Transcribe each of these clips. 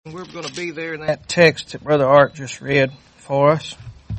We're going to be there in that text that Brother Art just read for us.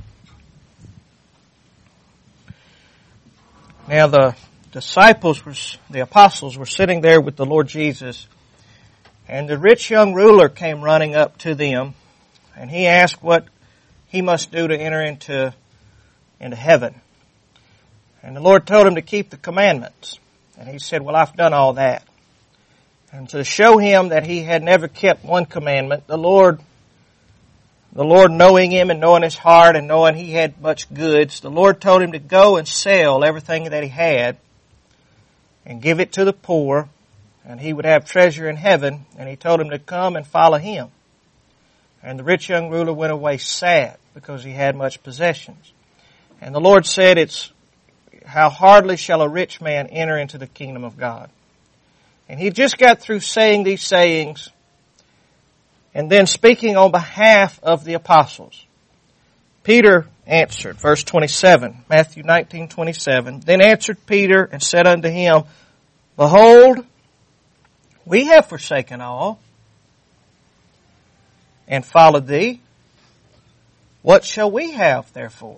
Now the apostles were sitting there with the Lord Jesus, and the rich young ruler came running up to them, and he asked what he must do to enter into heaven. And the Lord told him to keep the commandments. And he said, well, I've done all that. And to show him that he had never kept one commandment, the Lord knowing him and knowing his heart and knowing he had much goods, the Lord told him to go and sell everything that he had and give it to the poor, and he would have treasure in heaven, and he told him to come and follow him. And the rich young ruler went away sad because he had much possessions. And the Lord said, how hardly shall a rich man enter into the kingdom of God. And he just got through saying these sayings and then speaking on behalf of the apostles. Peter answered, verse 27, Matthew 19:27. Then answered Peter and said unto him, Behold, we have forsaken all and followed thee. What shall we have therefore?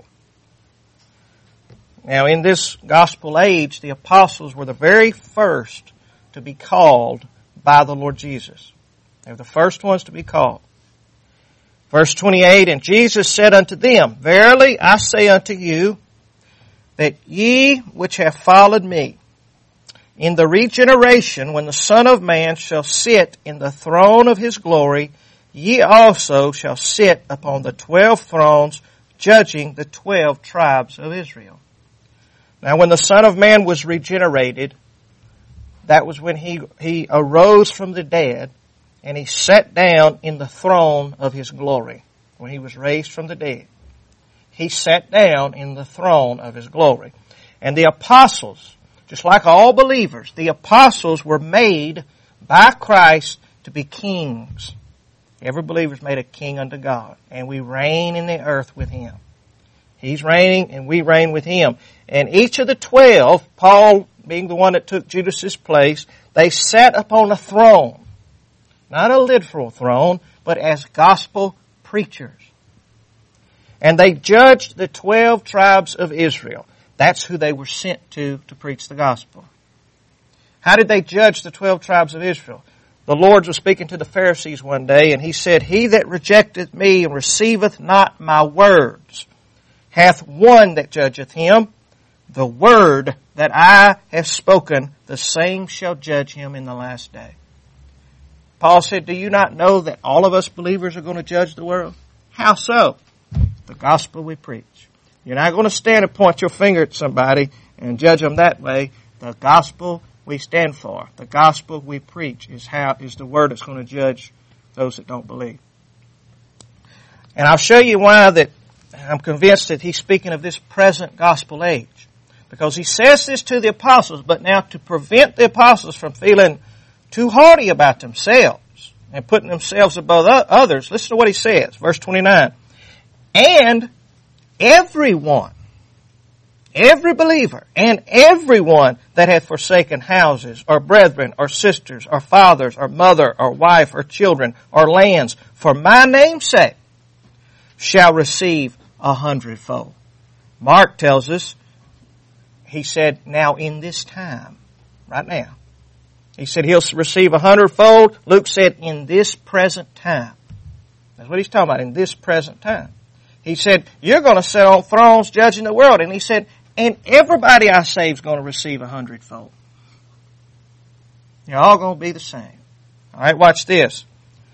Now in this gospel age, the apostles were the very first to be called by the Lord Jesus. They were the first ones to be called. Verse 28, And Jesus said unto them, Verily I say unto you, that ye which have followed me, in the regeneration, when the Son of Man shall sit in the throne of his glory, ye also shall sit upon the 12 thrones, judging the 12 tribes of Israel. Now when the Son of Man was regenerated, that was when he arose from the dead and he sat down in the throne of his glory. When he was raised from the dead, he sat down in the throne of his glory. And the apostles, just like all believers, the apostles were made by Christ to be kings. Every believer is made a king unto God, and we reign in the earth with him. He's reigning and we reign with him. And each of the 12, Paul being the one that took Judas's place, they sat upon a throne. Not a literal throne, but as gospel preachers. And they judged the 12 tribes of Israel. That's who they were sent to preach the gospel. How did they judge the 12 tribes of Israel? The Lord was speaking to the Pharisees one day, and he said, He that rejecteth me and receiveth not my words hath one that judgeth him. The word that I have spoken, the same shall judge him in the last day. Paul said, do you not know that all of us believers are going to judge the world? How so? The gospel we preach. You're not going to stand and point your finger at somebody and judge them that way. The gospel we stand for, the gospel we preach is the word that's going to judge those that don't believe. And I'll show you why that I'm convinced that he's speaking of this present gospel age. Because he says this to the apostles, but now to prevent the apostles from feeling too haughty about themselves and putting themselves above others, listen to what he says, verse 29. And everyone, every believer, and everyone that hath forsaken houses, or brethren, or sisters, or fathers, or mother, or wife, or children, or lands, for my name's sake, shall receive 100-fold. Mark tells us, he said, now in this time, right now. He said he'll receive 100-fold. Luke said, in this present time. That's what he's talking about, in this present time. He said, you're going to sit on thrones judging the world. And he said, and everybody I save is going to receive 100-fold. You're all going to be the same. All right, watch this.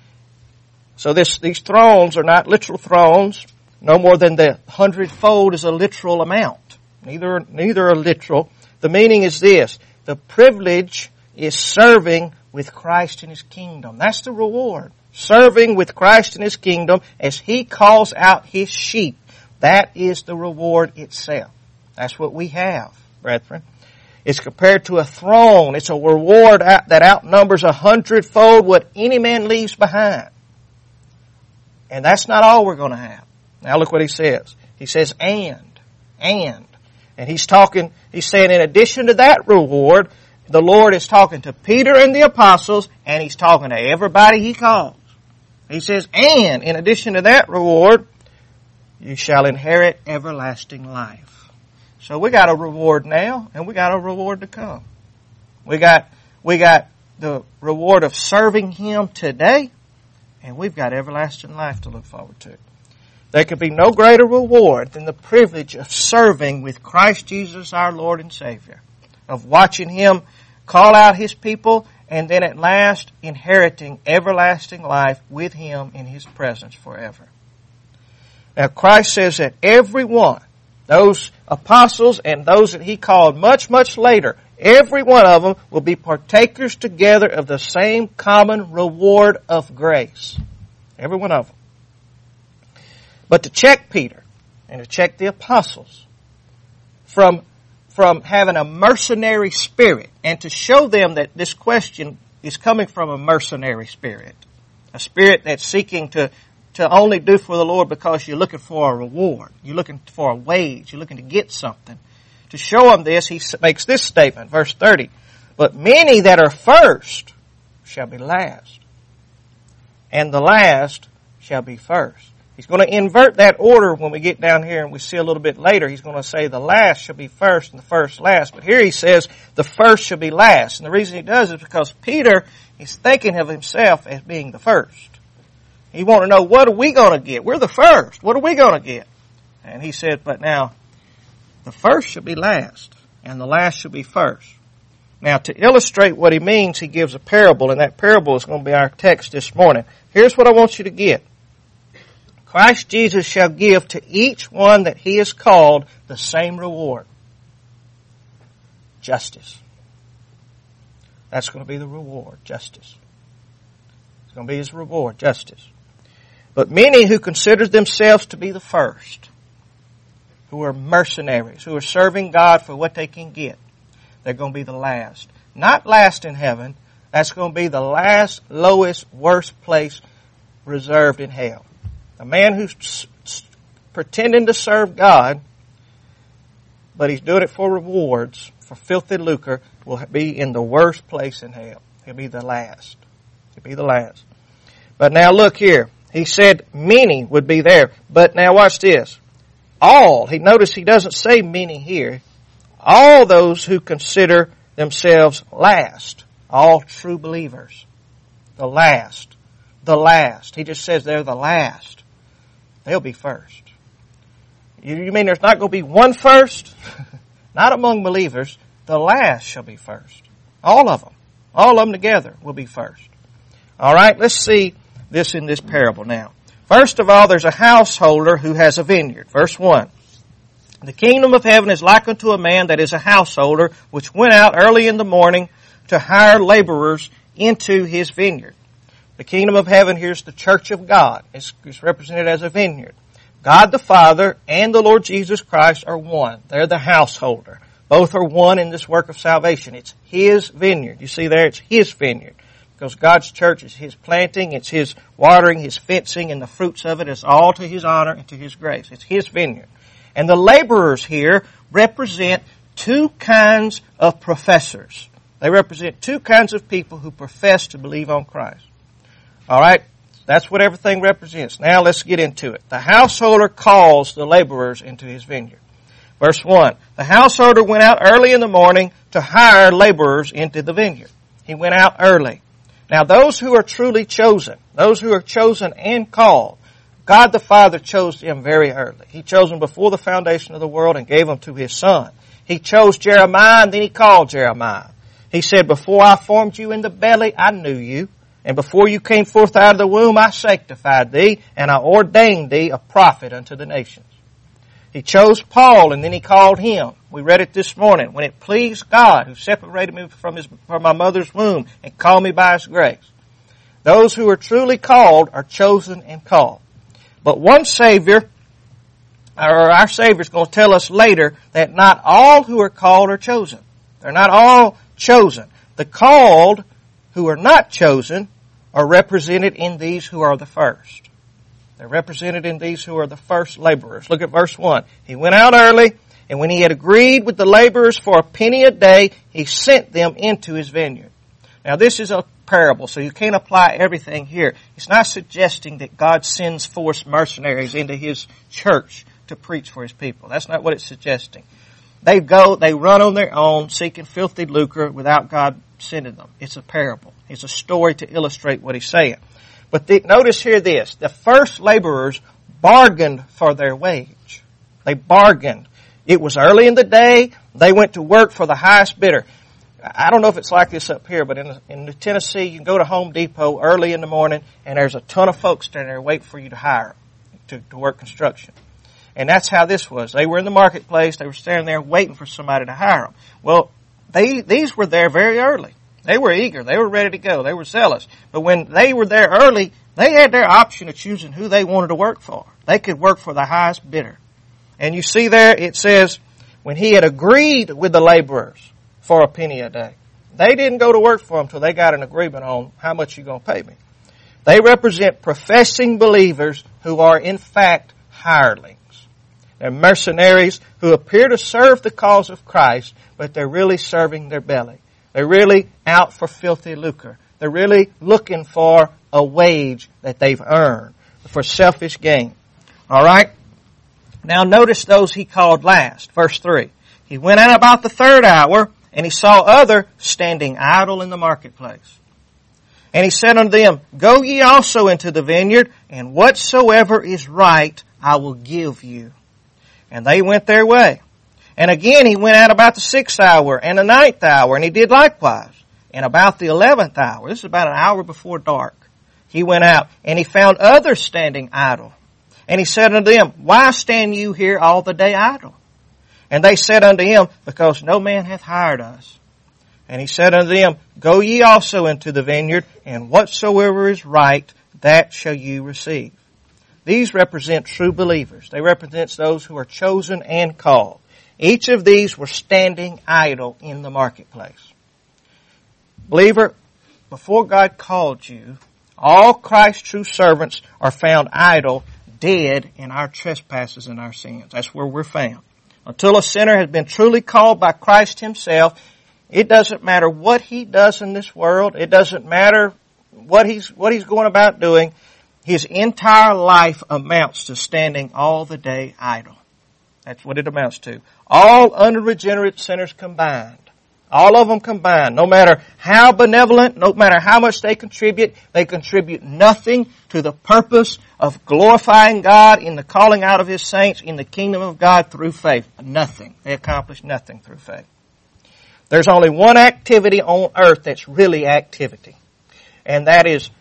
So these thrones are not literal thrones. No more than the 100-fold is a literal amount. Neither are literal. The meaning is this. The privilege is serving with Christ in his kingdom. That's the reward. Serving with Christ in his kingdom as he calls out his sheep. That is the reward itself. That's what we have, brethren. It's compared to a throne. It's a reward that outnumbers 100-fold what any man leaves behind. And that's not all we're going to have. Now look what he says. He says, and. And he's saying in addition to that reward, the Lord is talking to Peter and the apostles, and he's talking to everybody he calls. He says, and in addition to that reward, you shall inherit everlasting life. So we got a reward now, and we got a reward to come. We got the reward of serving Him today, and we've got everlasting life to look forward to. There could be no greater reward than the privilege of serving with Christ Jesus our Lord and Savior, of watching Him call out His people, and then at last inheriting everlasting life with Him in His presence forever. Now Christ says that every one, those apostles and those that He called much, much later, every one of them will be partakers together of the same common reward of grace. Every one of them. But to check Peter and to check the apostles from having a mercenary spirit and to show them that this question is coming from a mercenary spirit, a spirit that's seeking to only do for the Lord because you're looking for a reward, you're looking for a wage, you're looking to get something. To show them this, he makes this statement, verse 30, but many that are first shall be last, and the last shall be first. He's going to invert that order when we get down here, and we see a little bit later, he's going to say the last shall be first and the first last. But here he says the first shall be last. And the reason he does is because Peter is thinking of himself as being the first. He wants to know, what are we going to get? We're the first. What are we going to get? And he said, but now, the first shall be last, and the last shall be first. Now, to illustrate what he means, he gives a parable, and that parable is going to be our text this morning. Here's what I want you to get. Christ Jesus shall give to each one that He has called the same reward. Justice. That's going to be the reward, justice. It's going to be His reward, justice. But many who consider themselves to be the first, who are mercenaries, who are serving God for what they can get, they're going to be the last. Not last in heaven. That's going to be the last, lowest, worst place reserved in hell. A man who's pretending to serve God, but he's doing it for rewards, for filthy lucre, will be in the worst place in hell. He'll be the last. He'll be the last. But now look here. He said many would be there. But now watch this. All. Notice he doesn't say many here. All those who consider themselves last. All true believers. The last. The last. He just says they're the last. They'll be first. You mean there's not going to be one first? Not among believers. The last shall be first. All of them. All of them together will be first. All right, let's see this in this parable now. First of all, there's a householder who has a vineyard. Verse 1. The kingdom of heaven is like unto a man that is a householder, which went out early in the morning to hire laborers into his vineyard. The kingdom of heaven, here's the church of God. It's represented as a vineyard. God the Father and the Lord Jesus Christ are one. They're the householder. Both are one in this work of salvation. It's His vineyard. You see there, it's His vineyard. Because God's church is His planting, it's His watering, His fencing, and the fruits of it is all to His honor and to His grace. It's His vineyard. And the laborers here represent two kinds of professors. They represent two kinds of people who profess to believe on Christ. All right, that's what everything represents. Now let's get into it. The householder calls the laborers into his vineyard. Verse 1, the householder went out early in the morning to hire laborers into the vineyard. He went out early. Now those who are truly chosen, those who are chosen and called, God the Father chose them very early. He chose them before the foundation of the world and gave them to His Son. He chose Jeremiah and then He called Jeremiah. He said, before I formed you in the belly, I knew you. And before you came forth out of the womb, I sanctified thee, and I ordained thee a prophet unto the nations. He chose Paul, and then He called him. We read it this morning. When it pleased God, who separated me from my mother's womb, and called me by His grace. Those who are truly called are chosen and called. But one Savior, or our Savior, is going to tell us later that not all who are called are chosen. They're not all chosen. The called who are not chosen are represented in these who are the first. They're represented in these who are the first laborers. Look at verse 1. He went out early, and when he had agreed with the laborers for a penny a day, he sent them into his vineyard. Now this is a parable, so you can't apply everything here. It's not suggesting that God sends forth mercenaries into His church to preach for His people. That's not what it's suggesting. They run on their own, seeking filthy lucre without God sending them. It's a parable. It's a story to illustrate what He's saying. But notice here this. The first laborers bargained for their wage. They bargained. It was early in the day. They went to work for the highest bidder. I don't know if it's like this up here, but in Tennessee, you can go to Home Depot early in the morning, and there's a ton of folks standing there waiting for you to hire them to work construction. And that's how this was. They were in the marketplace. They were standing there waiting for somebody to hire them. Well, these were there very early. They were eager. They were ready to go. They were zealous. But when they were there early, they had their option of choosing who they wanted to work for. They could work for the highest bidder. And you see there, it says, when he had agreed with the laborers for a penny a day. They didn't go to work for them until they got an agreement on how much you're going to pay me. They represent professing believers who are in fact hirelings. They're mercenaries who appear to serve the cause of Christ, but they're really serving their belly. They're really out for filthy lucre. They're really looking for a wage that they've earned for selfish gain. All right? Now notice those he called last. Verse 3. He went out about the third hour, and he saw other standing idle in the marketplace. And he said unto them, Go ye also into the vineyard, and whatsoever is right I will give you. And they went their way. And again he went out about the 6th hour and the 9th hour, and he did likewise. And about the 11th hour, this is about an hour before dark, he went out, and he found others standing idle. And he said unto them, Why stand you here all the day idle? And they said unto him, Because no man hath hired us. And he said unto them, Go ye also into the vineyard, and whatsoever is right, that shall you receive. These represent true believers. They represent those who are chosen and called. Each of these were standing idle in the marketplace. Believer, before God called you, all Christ's true servants are found idle, dead in our trespasses and our sins. That's where we're found. Until a sinner has been truly called by Christ Himself, it doesn't matter what he does in this world. It doesn't matter what he's going about doing. His entire life amounts to standing all the day idle. That's what it amounts to. All unregenerate sinners combined. All of them combined. No matter how benevolent, no matter how much they contribute nothing to the purpose of glorifying God in the calling out of His saints in the kingdom of God through faith. Nothing. They accomplish nothing through faith. There's only one activity on earth that's really activity. And that is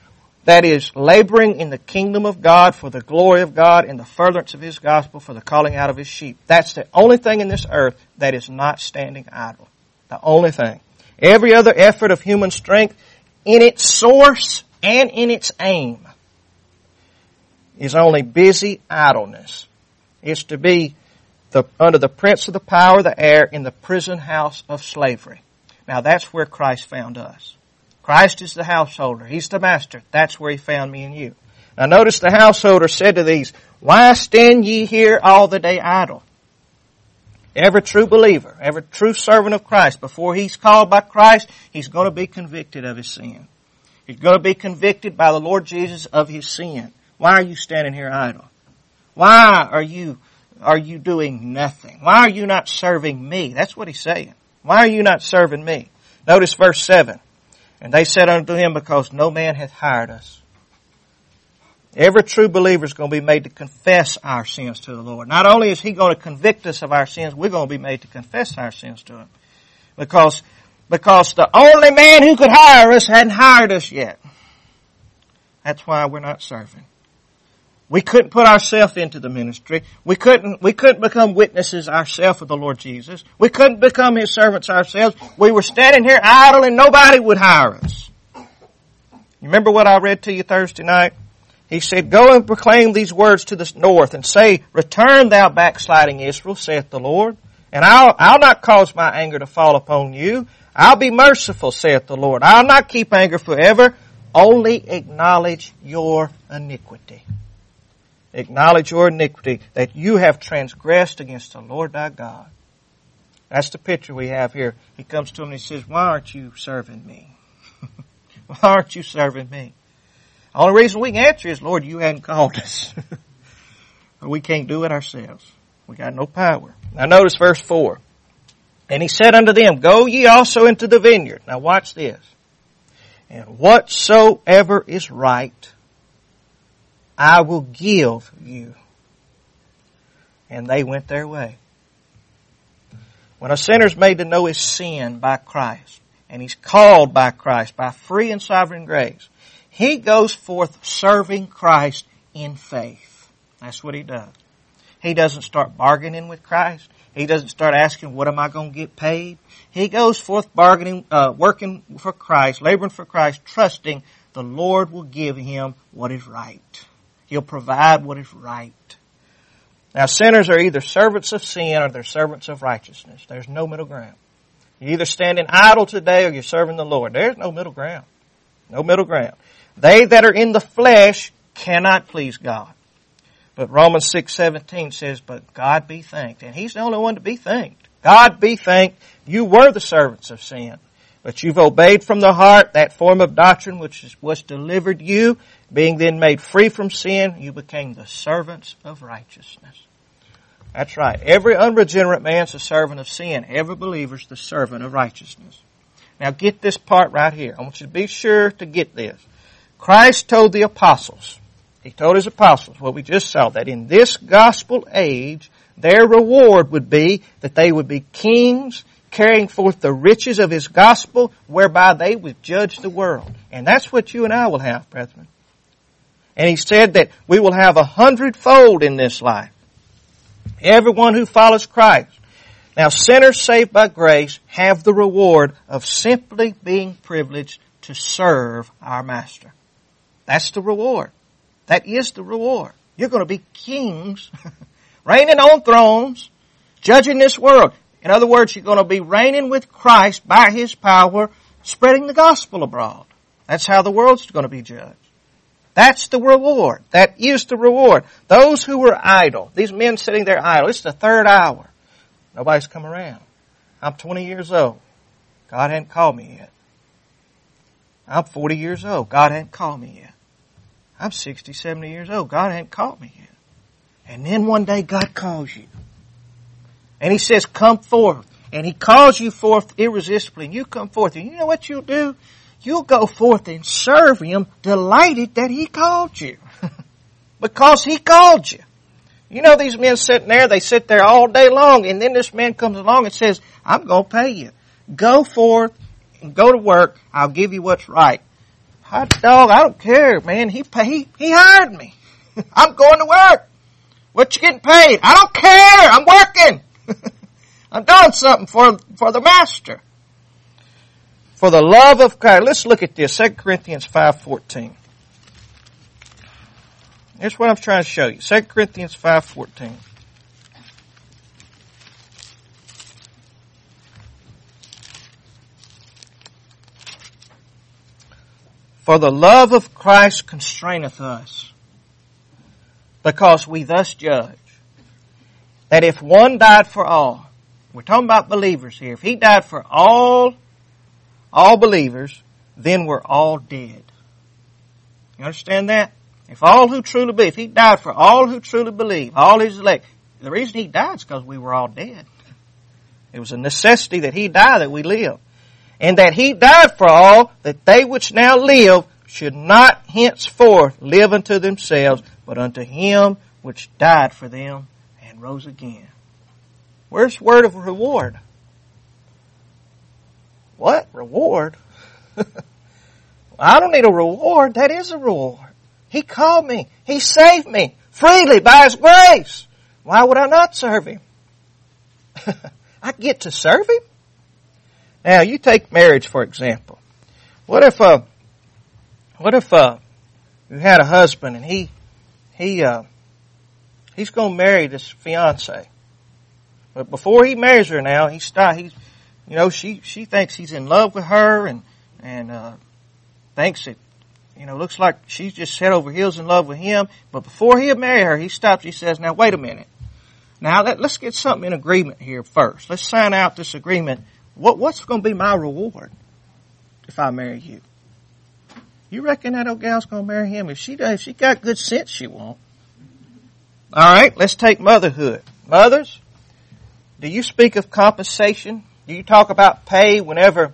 laboring in the kingdom of God for the glory of God and the furtherance of His gospel for the calling out of His sheep. That's the only thing in this earth that is not standing idle. The only thing. Every other effort of human strength in its source and in its aim is only busy idleness. It's to be under the prince of the power of the air in the prison house of slavery. Now that's where Christ found us. Christ is the householder. He's the master. That's where He found me and you. Now notice the householder said to these, Why stand ye here all the day idle? Every true believer, every true servant of Christ, before he's called by Christ, he's going to be convicted of his sin. He's going to be convicted by the Lord Jesus of his sin. Why are you standing here idle? Why are you doing nothing? Why are you not serving me? That's what he's saying. Why are you not serving me? Notice verse 7. And they said unto him, Because no man hath hired us. Every true believer is going to be made to confess our sins to the Lord. Not only is He going to convict us of our sins, we're going to be made to confess our sins to Him. Because the only man who could hire us hadn't hired us yet. That's why we're not serving. We couldn't put ourselves into the ministry. We couldn't become witnesses ourselves of the Lord Jesus. We couldn't become His servants ourselves. We were standing here idle and nobody would hire us. You remember what I read to you Thursday night? He said, Go and proclaim these words to the north and say, Return thou backsliding Israel, saith the Lord, and I'll not cause my anger to fall upon you. I'll be merciful, saith the Lord. I'll not keep anger forever. Only acknowledge your iniquity. Acknowledge your iniquity, that you have transgressed against the Lord thy God. That's the picture we have here. He comes to him and he says, Why aren't you serving me? Why aren't you serving me? The only reason we can answer is, Lord, you hadn't called us. We can't do it ourselves. We got no power. Now notice verse 4. And he said unto them, Go ye also into the vineyard. Now watch this. And whatsoever is right, I will give you. And they went their way. When a sinner's made to know his sin by Christ, and he's called by Christ by free and sovereign grace, he goes forth serving Christ in faith. That's what he does. He doesn't start bargaining with Christ. He doesn't start asking, what am I going to get paid? He goes forth bargaining, working for Christ, laboring for Christ, trusting the Lord will give him what is right. He'll provide what is right. Now, sinners are either servants of sin or they're servants of righteousness. There's no middle ground. You're either standing idle today or you're serving the Lord. There's no middle ground. No middle ground. They that are in the flesh cannot please God. But Romans 6:17 says, But God be thanked. And He's the only one to be thanked. God be thanked. You were the servants of sin, but you've obeyed from the heart that form of doctrine which was delivered you. Being then made free from sin, you became the servants of righteousness. That's right. Every unregenerate man's a servant of sin. Every believer's the servant of righteousness. Now get this part right here. I want you to be sure to get this. Christ told the apostles, He told His apostles, what we just saw, that in this gospel age, their reward would be that they would be kings carrying forth the riches of His gospel, whereby they would judge the world. And that's what you and I will have, brethren. And He said that we will have 100-fold in this life. Everyone who follows Christ. Now, sinners saved by grace have the reward of simply being privileged to serve our Master. That's the reward. That is the reward. You're going to be kings, reigning on thrones, judging this world. In other words, you're going to be reigning with Christ by His power, spreading the gospel abroad. That's how the world's going to be judged. That's the reward. That is the reward. Those who were idle, these men sitting there idle, it's the third hour. Nobody's come around. I'm 20 years old. God hadn't called me yet. I'm 40 years old. God hadn't called me yet. I'm 60, 70 years old. God hadn't called me yet. And then one day God calls you. And He says, come forth. And He calls you forth irresistibly. And you come forth. And you know what you'll do? You'll go forth and serve Him, delighted that He called you. Because He called you. You know these men sitting there, they sit there all day long, and then this man comes along and says, I'm going to pay you. Go forth and go to work. I'll give you what's right. Hot dog, I don't care, man. He hired me. I'm going to work. What you getting paid? I don't care. I'm working. I'm doing something for the Master. For the love of Christ. Let's look at this. 2 Corinthians 5:14. Here's what I'm trying to show you. 2 Corinthians 5:14. For the love of Christ constraineth us, because we thus judge, that if one died for all, we're talking about believers here, if He died for all believers, then we're all dead. You understand that? If all who truly believe, if He died for all who truly believe, all His elect, the reason He died is because we were all dead. It was a necessity that He died that we live. And that He died for all, that they which now live should not henceforth live unto themselves, but unto Him which died for them and rose again. Where's the word of reward? What? Reward? I don't need a reward. That is a reward. He called me. He saved me freely by His grace. Why would I not serve Him? I get to serve Him. Now, you take marriage, for example. What if you had a husband and he's going to marry this fiance, but before he marries her now, she thinks he's in love with her and thinks it, looks like she's just head over heels in love with him. But before he'll marry her, he stops. He says, "Now wait a minute. Now let's get something in agreement here first. Let's sign out this agreement. What's going to be my reward if I marry you?" You reckon that old gal's going to marry him? If she does, if she got good sense, she won't. All right, let's take motherhood. Mothers, do you speak of compensation? Do you talk about pay whenever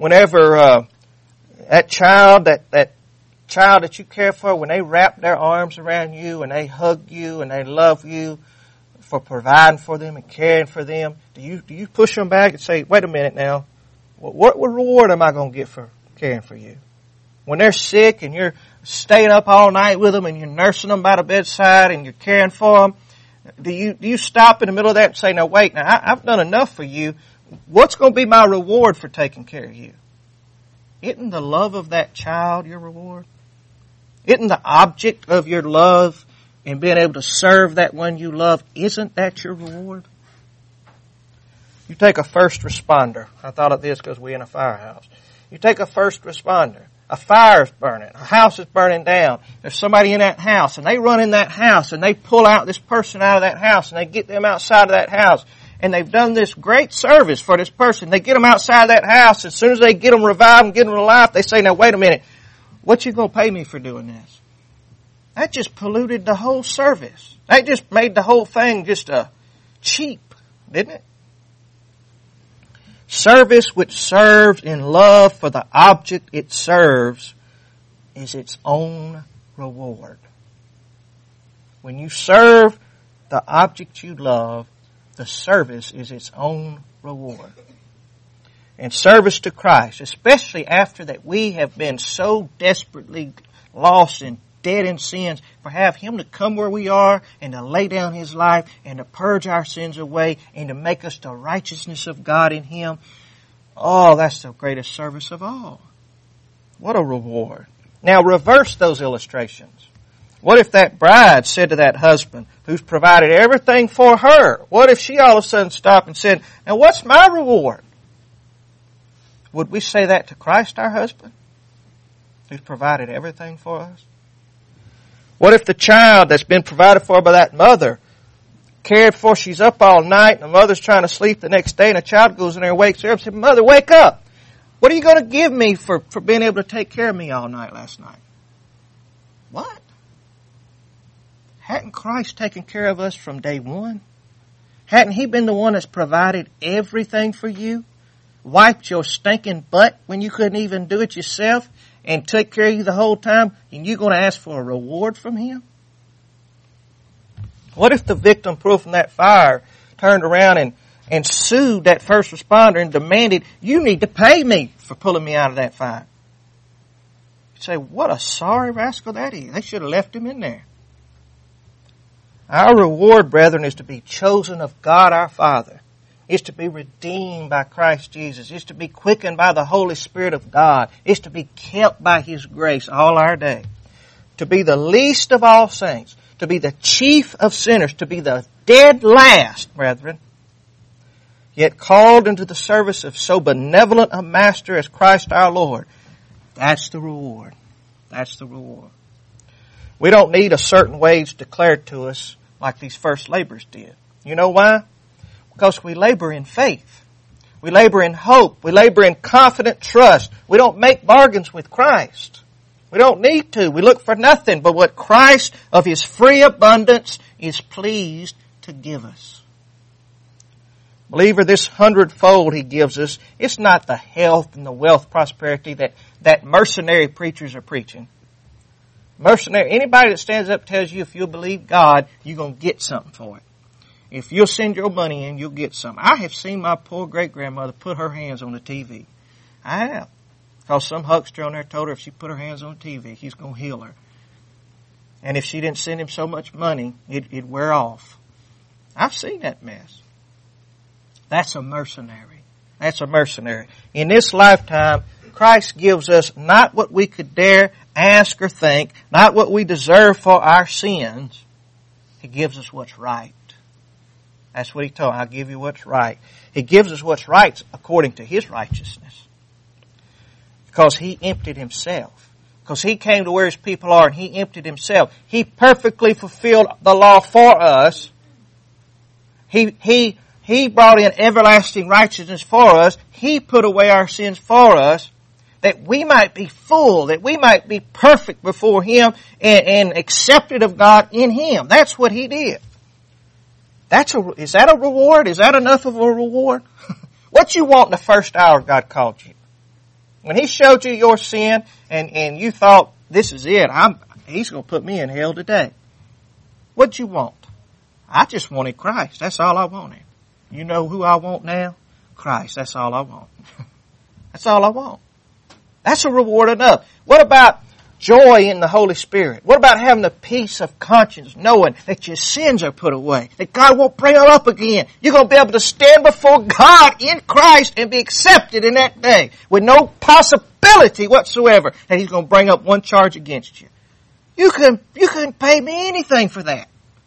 that child that you care for, when they wrap their arms around you and they hug you and they love you for providing for them and caring for them, do you push them back and say, wait a minute now, what reward am I going to get for caring for you? When they're sick and you're staying up all night with them and you're nursing them by the bedside and you're caring for them, do you stop in the middle of that and say, no, wait, now I've done enough for you. What's going to be my reward for taking care of you? Isn't the love of that child your reward? Isn't the object of your love and being able to serve that one you love, isn't that your reward? You take a first responder. I thought of this because we're in a firehouse. You take a first responder. A fire is burning. A house is burning down. There's somebody in that house, and they run in that house, and they pull out this person out of that house, and they get them outside of that house. And they've done this great service for this person. They get them outside of that house. As soon as they get them revived and get them to life, they say, now wait a minute. What you going to pay me for doing this? That just polluted the whole service. That just made the whole thing just cheap, didn't it? Service which serves in love for the object it serves is its own reward. When you serve the object you love, the service is its own reward. And service to Christ, especially after that we have been so desperately lost and dead in sins, for have Him to come where we are and to lay down His life and to purge our sins away and to make us the righteousness of God in Him. Oh, that's the greatest service of all. What a reward. Now reverse those illustrations. What if that bride said to that husband who's provided everything for her, what if she all of a sudden stopped and said, now what's my reward? Would we say that to Christ, our husband, who's provided everything for us? What if the child that's been provided for by that mother, cared for, she's up all night, and the mother's trying to sleep the next day, and the child goes in there and wakes her up and says, Mother, wake up. What are you going to give me for being able to take care of me all night last night? What? Hadn't Christ taken care of us from day one? Hadn't He been the one that's provided everything for you? Wiped your stinking butt when you couldn't even do it yourself and took care of you the whole time, and you're going to ask for a reward from Him? What if the victim pulled from that fire turned around and sued that first responder and demanded, you need to pay me for pulling me out of that fire? You'd say, what a sorry rascal that is. They should have left him in there. Our reward, brethren, is to be chosen of God our Father. It's to be redeemed by Christ Jesus. It's to be quickened by the Holy Spirit of God. It's to be kept by His grace all our day. To be the least of all saints. To be the chief of sinners. To be the dead last, brethren. Yet called into the service of so benevolent a Master as Christ our Lord. That's the reward. That's the reward. We don't need a certain wage declared to us like these first laborers did. You know why? Because we labor in faith. We labor in hope. We labor in confident trust. We don't make bargains with Christ. We don't need to. We look for nothing but what Christ of His free abundance is pleased to give us. Believer, this 100-fold He gives us, it's not the health and the wealth prosperity that mercenary preachers are preaching. Mercenary, anybody that stands up tells you if you'll believe God, you're going to get something for it. If you'll send your money in, you'll get something. I have seen my poor great-grandmother put her hands on the TV. I have. Because some huckster on there told her if she put her hands on the TV, He's going to heal her. And if she didn't send him so much money, it'd wear off. I've seen that mess. That's a mercenary. That's a mercenary. In this lifetime, Christ gives us not what we could dare ask or think, not what we deserve for our sins. He gives us what's right. That's what He told. I'll give you what's right. He gives us what's right according to His righteousness. Because He emptied Himself. Because He came to where His people are and He emptied Himself. He perfectly fulfilled the law for us. He brought in everlasting righteousness for us. He put away our sins for us. that we might be full, that we might be perfect before Him and accepted of God in Him. That's what He did. Is that a reward? Is that enough of a reward? What you want in the first hour God called you? When He showed you your sin and you thought, this is it, He's going to put me in hell today. What'd you want? I just wanted Christ. That's all I wanted. You know who I want now? Christ. That's all I want. That's all I want. That's a reward enough. What about joy in the Holy Spirit? What about having the peace of conscience, knowing that your sins are put away, that God won't bring them up again? You're going to be able to stand before God in Christ and be accepted in that day with no possibility whatsoever that He's going to bring up one charge against you. You couldn't pay me anything for that.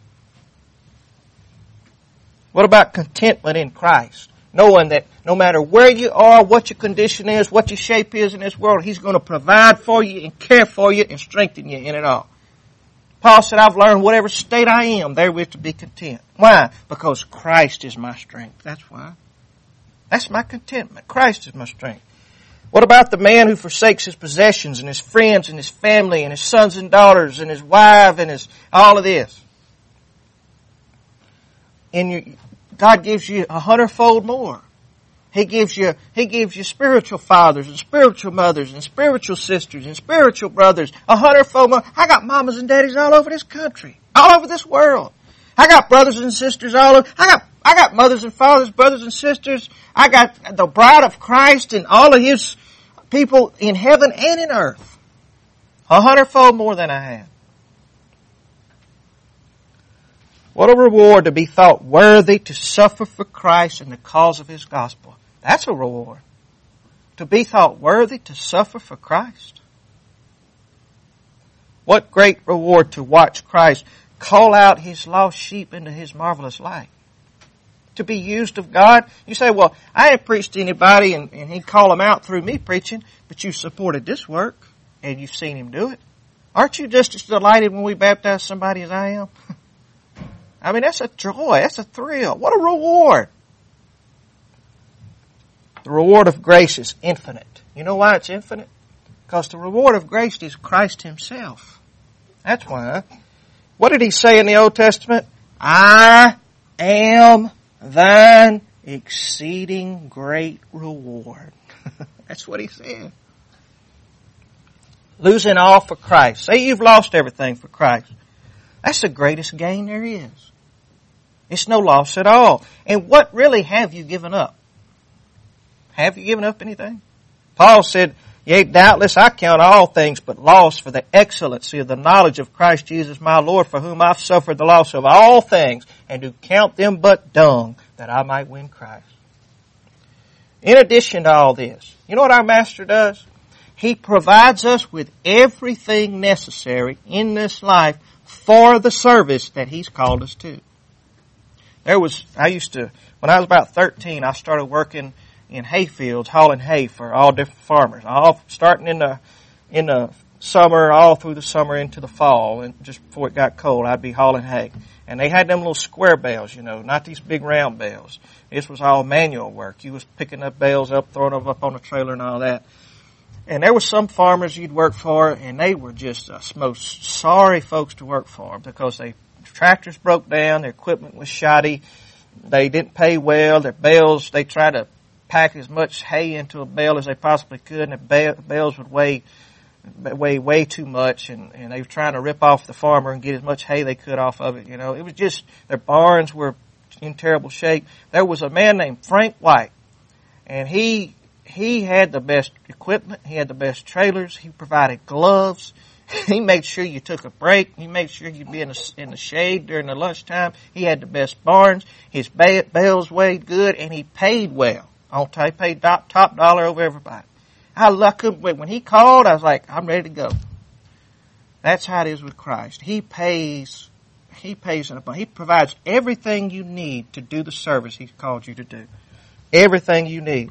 What about contentment in Christ? Knowing that no matter where you are, what your condition is, what your shape is in this world, He's going to provide for you and care for you and strengthen you in it all. Paul said, I've learned whatever state I am, therewith to be content. Why? Because Christ is my strength. That's why. That's my contentment. Christ is my strength. What about the man who forsakes his possessions and his friends and his family and his sons and daughters and his wife and all of this? God gives you 100-fold more. He gives you spiritual fathers and spiritual mothers and spiritual sisters and spiritual brothers, 100-fold more. I got mamas and daddies all over this country, all over this world. I got brothers and sisters all over. I got mothers and fathers, brothers and sisters. I got the bride of Christ and all of His people in heaven and in earth. 100-fold more than I have. What a reward to be thought worthy to suffer for Christ in the cause of His gospel. That's a reward. To be thought worthy to suffer for Christ. What great reward to watch Christ call out His lost sheep into His marvelous light. To be used of God. You say, well, I ain't preached to anybody and He'd call them out through me preaching, but you supported this work and you've seen Him do it. Aren't you just as delighted when we baptize somebody as I am? I mean, that's a joy. That's a thrill. What a reward. The reward of grace is infinite. You know why it's infinite? Because the reward of grace is Christ Himself. That's why. What did He say in the Old Testament? I am thine exceeding great reward. That's what He said. Losing all for Christ. Say you've lost everything for Christ. That's the greatest gain there is. It's no loss at all. And what really have you given up? Have you given up anything? Paul said, yea, doubtless I count all things but loss for the excellency of the knowledge of Christ Jesus my Lord, for whom I've suffered the loss of all things, and do count them but dung, that I might win Christ. In addition to all this, you know what our Master does? He provides us with everything necessary in this life for the service that He's called us to. When I was about 13, I started working in hay fields, hauling hay for all different farmers. Starting in the summer, all through the summer into the fall, and just before it got cold, I'd be hauling hay. And they had them little square bales, not these big round bales. This was all manual work. You was picking up bales up, throwing them up on a trailer and all that. And there were some farmers you'd work for, and they were just the most sorry folks to work for because tractors broke down, their equipment was shoddy, they didn't pay well, their bales, they tried to pack as much hay into a bale as they possibly could, and the bales would weigh way too much, and they were trying to rip off the farmer and get as much hay they could off of it. It was just, their barns were in terrible shape. There was a man named Frank White, and he had the best equipment, he had the best trailers, he provided gloves, he made sure you took a break, he made sure you'd be in the shade during the lunchtime, he had the best barns, his bales weighed good, and he paid well. He paid top dollar over everybody. I couldn't wait. When he called, I was like, I'm ready to go. That's how it is with Christ. He pays an abundance. He provides everything you need to do the service He's called you to do. Everything you need.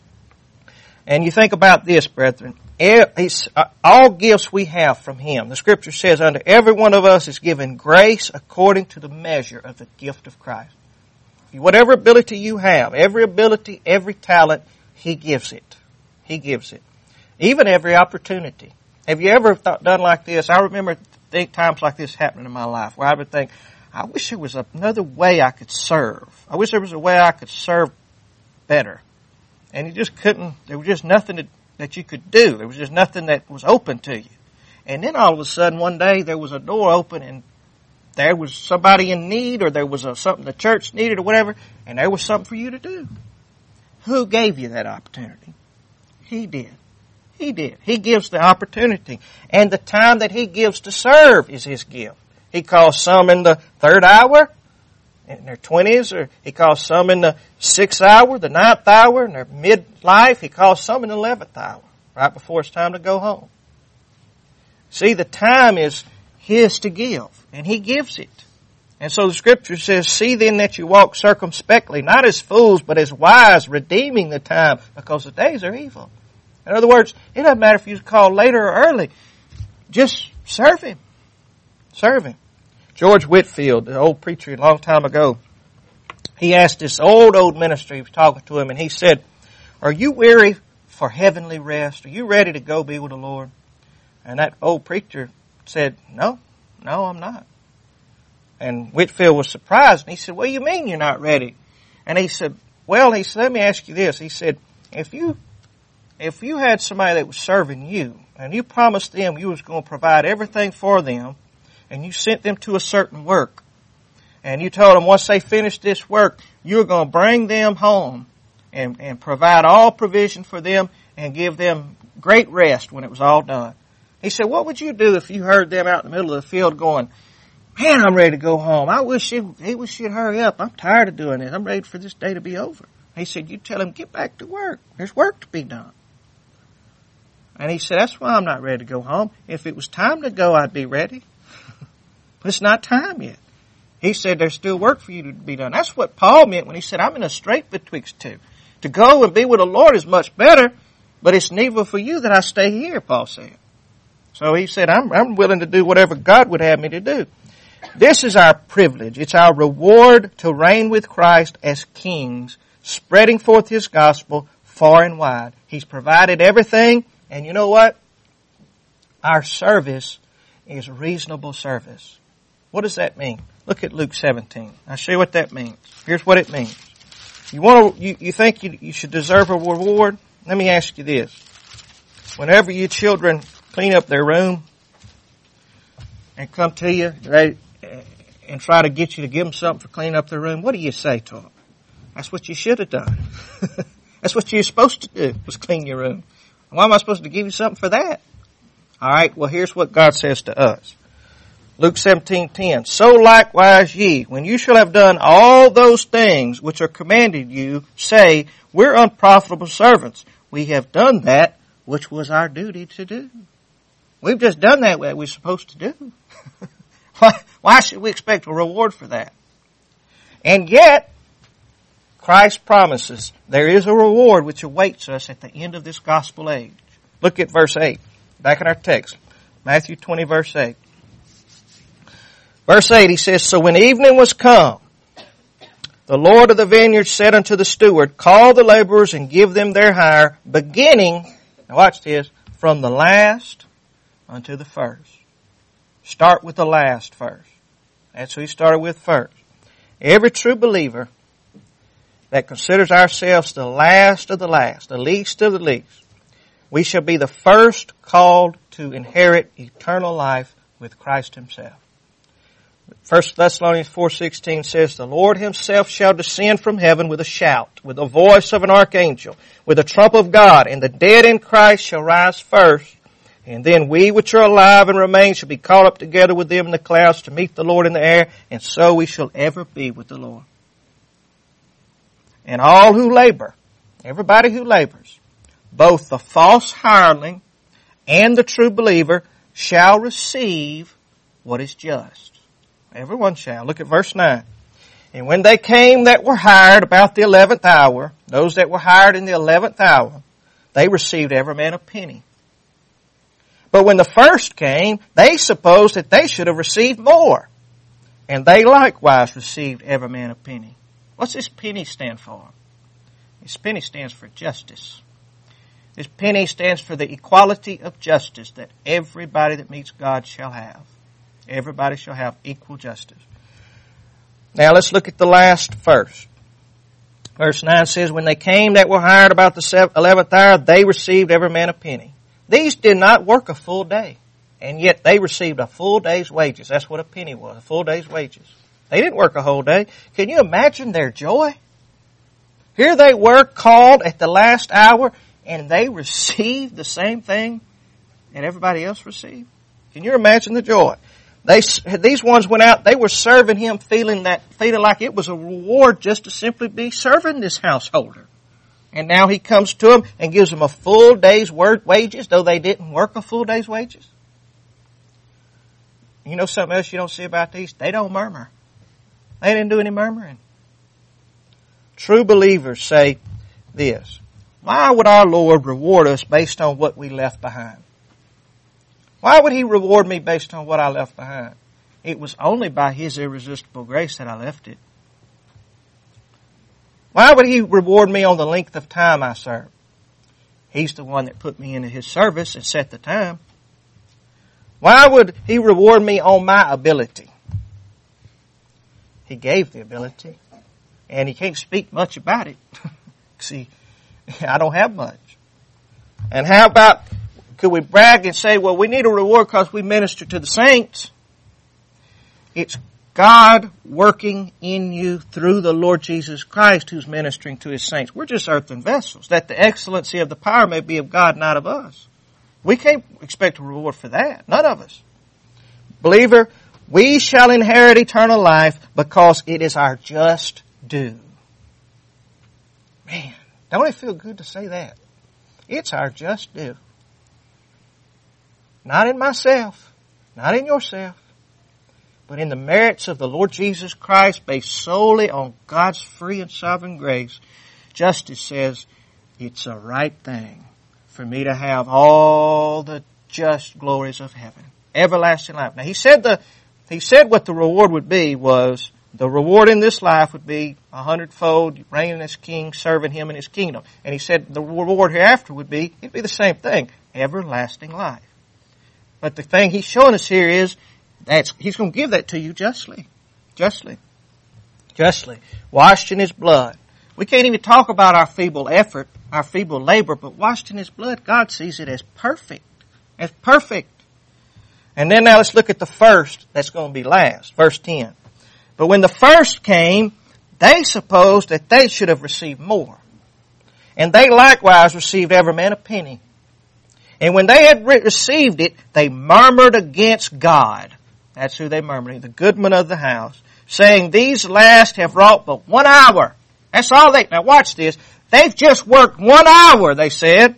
And you think about this, brethren. All gifts we have from Him. The Scripture says, unto every one of us is given grace according to the measure of the gift of Christ. Whatever ability you have, every ability, every talent, He gives it. He gives it. Even every opportunity. Have you ever done like this? I remember times like this happening in my life where I would think, I wish there was another way I could serve. I wish there was a way I could serve better. And you just couldn't, there was just nothing that you could do. There was just nothing that was open to you. And then all of a sudden one day there was a door open and there was somebody in need, or there was something the church needed or whatever, and there was something for you to do. Who gave you that opportunity? He did. He did. He gives the opportunity. And the time that He gives to serve is His gift. He calls some in the 3rd hour, in their 20s, or He calls some in the 6th hour, the 9th hour, in their midlife. He calls some in the 11th hour, right before it's time to go home. See, the time is His to give, and He gives it. And so the Scripture says, see then that you walk circumspectly, not as fools, but as wise, redeeming the time, because the days are evil. In other words, it doesn't matter if you call later or early. Just serve Him. Serve Him. George Whitefield, the old preacher a long time ago, he asked this old minister, he was talking to him, and he said, are you weary for heavenly rest? Are you ready to go be with the Lord? And that old preacher said, no, I'm not. And Whitefield was surprised, and he said, what do you mean you're not ready? And he said, let me ask you this. He said, if you had somebody that was serving you, and you promised them you was going to provide everything for them, and you sent them to a certain work, and you told them once they finished this work, you were going to bring them home and provide all provision for them and give them great rest when it was all done. He said, what would you do if you heard them out in the middle of the field going, man, I'm ready to go home. I wish you'd hurry up. I'm tired of doing this. I'm ready for this day to be over. He said, you tell him, get back to work. There's work to be done. And he said, that's why I'm not ready to go home. If it was time to go, I'd be ready. But it's not time yet. He said, there's still work for you to be done. That's what Paul meant when he said, I'm in a strait betwixt two. To go and be with the Lord is much better, but it's needful for you that I stay here, Paul said. So he said, I'm willing to do whatever God would have me to do. This is our privilege. It's our reward to reign with Christ as kings, spreading forth His gospel far and wide. He's provided everything, and you know what? Our service is reasonable service. What does that mean? Look at Luke 17. I'll show you what that means. Here's what it means. You think you should deserve a reward? Let me ask you this. Whenever your children clean up their room and come to you and try to get you to give them something for cleaning up their room, what do you say to them? That's what you should have done. That's what you're supposed to do, was clean your room. Why am I supposed to give you something for that? All right, well, here's what God says to us. Luke 17:10. So likewise ye, when you shall have done all those things which are commanded you, say, we're unprofitable servants. We have done that which was our duty to do. We've just done that what we're supposed to do. Why should we expect a reward for that? And yet, Christ promises there is a reward which awaits us at the end of this gospel age. Look at verse 8, back in our text. Matthew 20, verse 8. Verse 8, he says, so when evening was come, the Lord of the vineyard said unto the steward, call the laborers and give them their hire, beginning, now watch this, from the last unto the first. Start with the last first. That's who he started with first. Every true believer that considers ourselves the last of the last, the least of the least, we shall be the first called to inherit eternal life with Christ Himself. 1 Thessalonians 4:16 says, the Lord Himself shall descend from heaven with a shout, with the voice of an archangel, with the trump of God, and the dead in Christ shall rise first. And then we which are alive and remain shall be caught up together with them in the clouds to meet the Lord in the air, and so we shall ever be with the Lord. And all who labor, everybody who labors, both the false hireling and the true believer shall receive what is just. Everyone shall. Look at verse 9. And when they came that were hired about the 11th hour, those that were hired in the 11th hour, they received every man a penny. But when the first came, they supposed that they should have received more. And they likewise received every man a penny. What's this penny stand for? This penny stands for justice. This penny stands for the equality of justice that everybody that meets God shall have. Everybody shall have equal justice. Now let's look at the last first. Verse 9 says, when they came that were hired about the 11th hour, they received every man a penny. These did not work a full day, and yet they received a full day's wages. That's what a penny was, a full day's wages. They didn't work a whole day. Can you imagine their joy? Here they were called at the last hour, and they received the same thing that everybody else received. Can you imagine the joy? These ones went out, they were serving him feeling like it was a reward just to simply be serving this householder. And now he comes to them and gives them a full day's wages, though they didn't work a full day's wages. You know something else you don't see about these? They don't murmur. They didn't do any murmuring. True believers say this: why would our Lord reward us based on what we left behind? Why would He reward me based on what I left behind? It was only by His irresistible grace that I left it. Why would He reward me on the length of time I served? He's the one that put me into His service and set the time. Why would He reward me on my ability? He gave the ability, and He can't speak much about it. See, I don't have much. And how about, could we brag and say, well, we need a reward because we minister to the saints? It's God working in you through the Lord Jesus Christ who's ministering to His saints. We're just earthen vessels, that the excellency of the power may be of God, not of us. We can't expect a reward for that. None of us. Believer, we shall inherit eternal life because it is our just due. Man, don't it feel good to say that? It's our just due. Not in myself, not in yourself, but in the merits of the Lord Jesus Christ based solely on God's free and sovereign grace. Justice says it's a right thing for me to have all the just glories of heaven, everlasting life. Now He said what the reward would be was, the reward in this life would be 100-fold, reigning as king, serving Him in His kingdom. And He said the reward hereafter would be, it'd be the same thing, everlasting life. But the thing He's showing us here is, He's going to give that to you justly. Justly. Justly. Washed in His blood. We can't even talk about our feeble effort, our feeble labor, but washed in His blood, God sees it as perfect. As perfect. And then now let's look at the first that's going to be last. Verse 10. But when the first came, they supposed that they should have received more. And they likewise received every man a penny. And when they had received it, they murmured against God. That's who they murmured, the goodman of the house, saying, these last have wrought but 1 hour. That's all now watch this. They've just worked 1 hour, they said.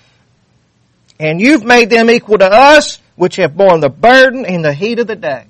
And you've made them equal to us, which have borne the burden in the heat of the day.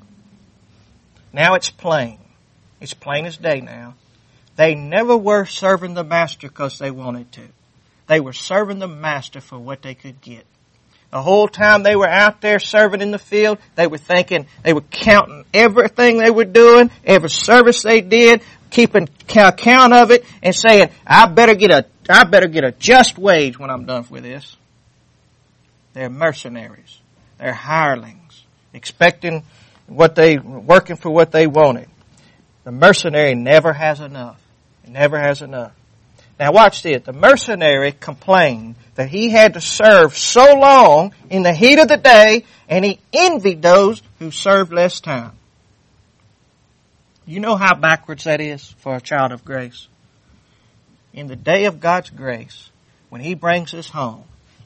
Now it's plain. It's plain as day now. They never were serving the master because they wanted to. They were serving the master for what they could get. The whole time they were out there serving in the field, they were thinking, they were counting everything they were doing, every service they did, keeping count of it, and saying, I better get a just wage when I'm done with this. They're mercenaries. They're hirelings, working for what they wanted. The mercenary never has enough. It never has enough. Now watch this. The mercenary complained that he had to serve so long in the heat of the day, and he envied those who served less time. You know how backwards that is for a child of grace? In the day of God's grace, when He brings us home,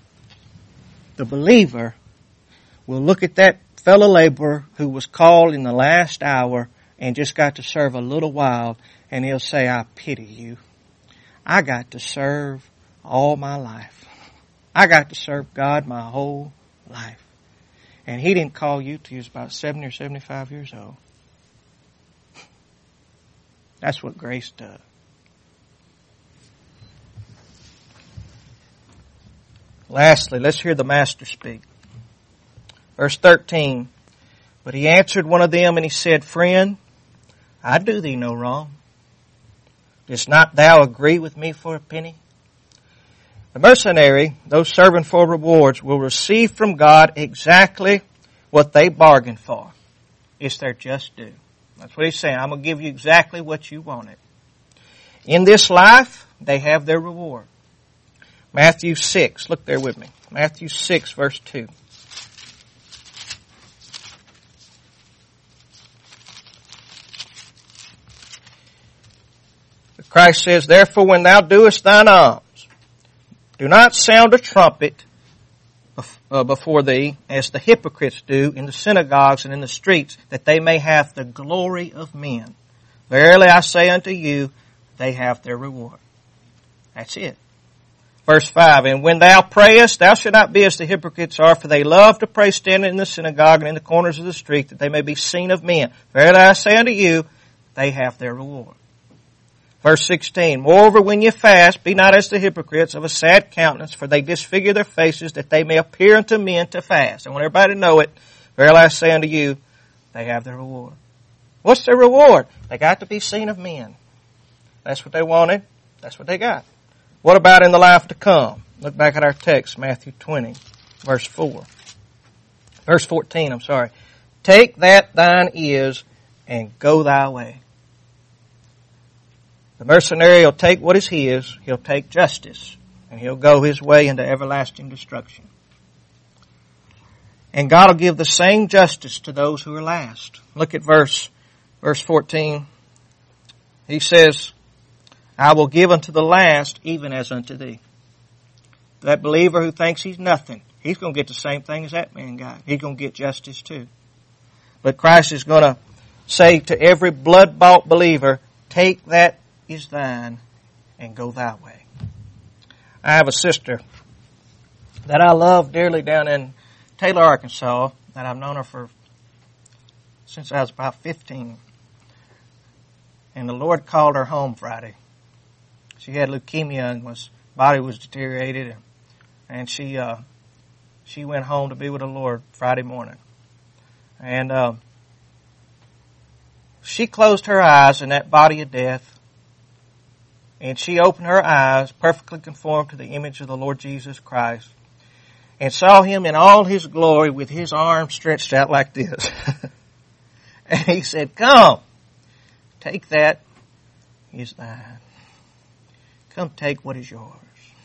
the believer will look at that fellow laborer who was called in the last hour and just got to serve a little while, and he'll say, I pity you. I got to serve all my life. I got to serve God my whole life. And He didn't call you till you was about 70 or 75 years old. That's what grace does. Lastly, let's hear the Master speak. Verse 13. But He answered one of them and He said, Friend, I do thee no wrong. Dost not thou agree with me for a penny? The mercenary, those serving for rewards, will receive from God exactly what they bargained for. It's their just due. That's what he's saying. I'm going to give you exactly what you wanted. In this life, they have their reward. Matthew 6, look there with me. Matthew 6, verse 2. Christ says, therefore when thou doest thine alms, do not sound a trumpet before thee, as the hypocrites do in the synagogues and in the streets, that they may have the glory of men. Verily I say unto you, they have their reward. That's it. Verse 5, and when thou prayest, thou shalt not be as the hypocrites are, for they love to pray standing in the synagogue and in the corners of the street, that they may be seen of men. Verily I say unto you, they have their reward. Verse 16, moreover, when ye fast, be not as the hypocrites of a sad countenance, for they disfigure their faces, that they may appear unto men to fast. I want everybody to know it. Verily I say unto you, they have their reward. What's their reward? They got to be seen of men. That's what they wanted. That's what they got. What about in the life to come? Look back at our text, Matthew 20, verse 4. Verse 14, I'm sorry. Take that thine is, and go thy way. The mercenary will take what is his, he'll take justice, and he'll go his way into everlasting destruction. And God will give the same justice to those who are last. Look at verse 14. He says, I will give unto the last even as unto thee. That believer who thinks he's nothing, he's going to get the same thing as that man got. He's going to get justice too. But Christ is going to say to every blood-bought believer, take that is thine and go thy way. I have a sister that I love dearly down in Taylor, Arkansas, that I've known her since I was about 15. And the Lord called her home Friday. She had leukemia and body was deteriorated, and she went home to be with the Lord Friday morning. And she closed her eyes in that body of death, and she opened her eyes, perfectly conformed to the image of the Lord Jesus Christ, and saw Him in all His glory with His arms stretched out like this. And He said, come, take that is thine. Come take what is yours.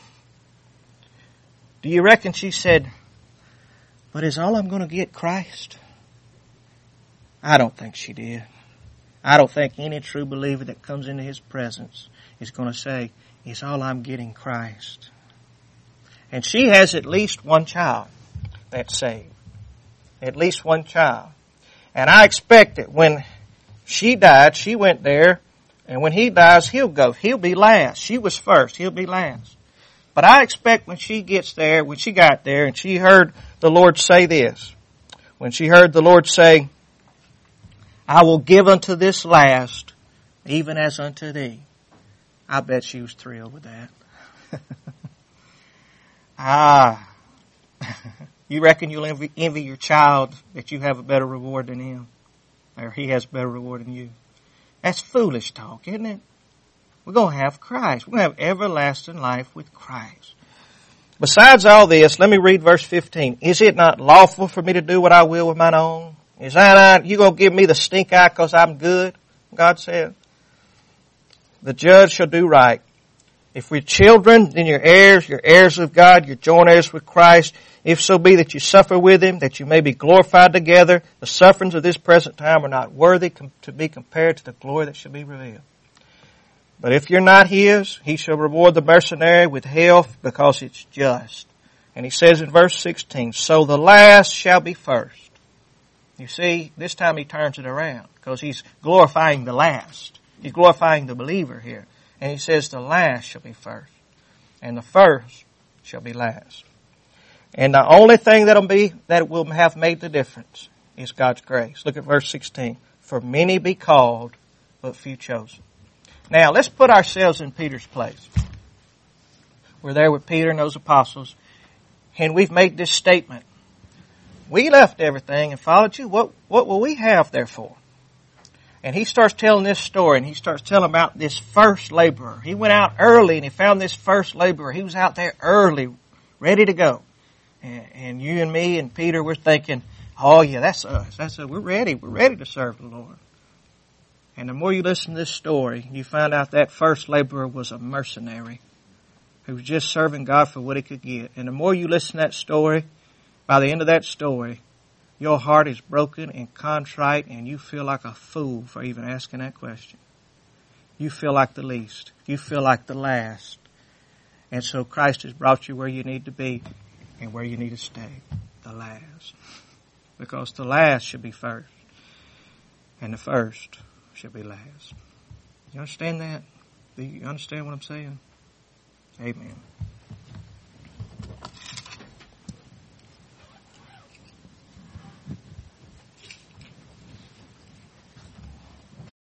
Do you reckon she said, but is all I'm going to get Christ? I don't think she did. I don't think any true believer that comes into His presence is going to say, is all I'm getting Christ? And she has at least one child that's saved. At least one child. And I expect that when she died, she went there, and when he dies, he'll go. He'll be last. She was first. He'll be last. But I expect when she got there, and she heard the Lord say this, when she heard the Lord say, I will give unto this last, even as unto thee. I bet she was thrilled with that. You reckon you'll envy your child that you have a better reward than him? Or he has a better reward than you? That's foolish talk, isn't it? We're going to have Christ. We're going to have everlasting life with Christ. Besides all this, let me read verse 15. Is it not lawful for me to do what I will with mine own? Is that you going to give me the stink eye because I'm good? God said. The judge shall do right. If we're children, then you're heirs of God, you're joint heirs with Christ. If so be that you suffer with Him, that you may be glorified together. The sufferings of this present time are not worthy to be compared to the glory that shall be revealed. But if you're not His, He shall reward the mercenary with hell, because it's just. And He says in verse 16, so the last shall be first. You see, this time He turns it around, because He's glorifying the last. He's glorifying the believer here. And He says the last shall be first, and the first shall be last. And the only thing that will have made the difference is God's grace. Look at verse 16. For many be called, but few chosen. Now, let's put ourselves in Peter's place. We're there with Peter and those apostles, and we've made this statement. We left everything and followed you. What will we have therefore? And he starts telling this story, and he starts telling about this first laborer. He went out early, and he found this first laborer. He was out there early, ready to go. And you and me and Peter, we're thinking, oh yeah, that's us. We're ready. We're ready to serve the Lord. And the more you listen to this story, you find out that first laborer was a mercenary who was just serving God for what he could get. And the more you listen to that story, by the end of that story, your heart is broken and contrite, and you feel like a fool for even asking that question. You feel like the least. You feel like the last. And so Christ has brought you where you need to be and where you need to stay, the last. Because the last should be first, and the first should be last. You understand that? Do you understand what I'm saying? Amen.